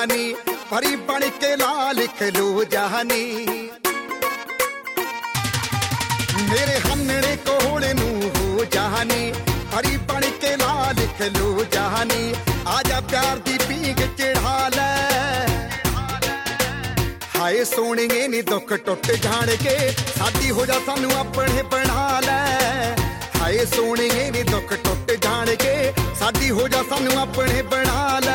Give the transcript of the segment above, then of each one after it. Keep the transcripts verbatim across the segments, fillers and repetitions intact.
जहानी परी बन के ला लिख लो जहानी मेरे हन्ने कोले नू हो जहानी परी बन के ला लिख लो जहानी आजा प्यार दी पींग चढ़ा ले हाय सोहणीए नी दुख टुट जाणगे साडी हो जा सानू अपने बना ले हाय सोहणीए नी दुख टुट जाणगे साडी हो जा सानू अपने बना ले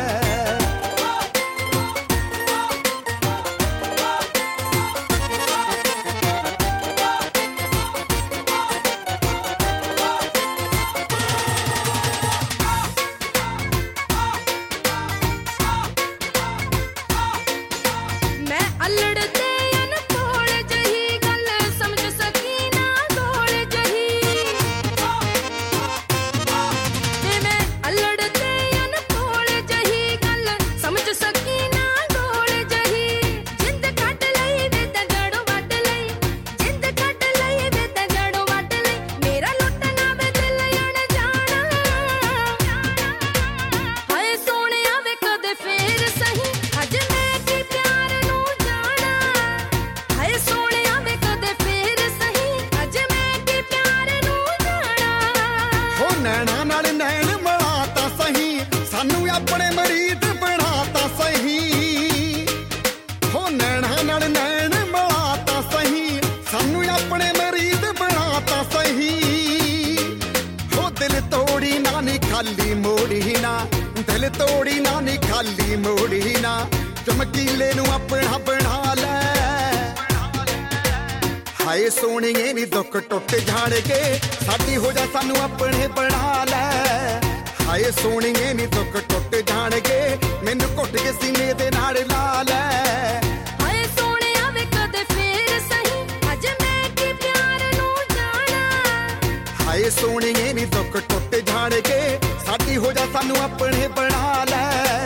अपने मरीद बनाता सही हो नैना नाल नैन मिलाता सही सानू अपने मरीद बनाता सही हो दिल तोड़ी ना नी खाली मोड़ी ना दिल तोड़ी ना नी खाली मोड़ी ना चमकीले नू अपना बना ले हाय सोहणीए नी दुख टुट जाणगे साडी हो जा सानू अपने बना ले हाय सोहणीए नी दुख टुट जाणगे मैनू घुट के सीने दे नाल ला ले हाय सोहणिया वे कदे फेर सही अज मैं की प्यार नू जाना हाय सोहणीए नी दुख टुट जाणगे साडी हो जा सानू अपने बना ले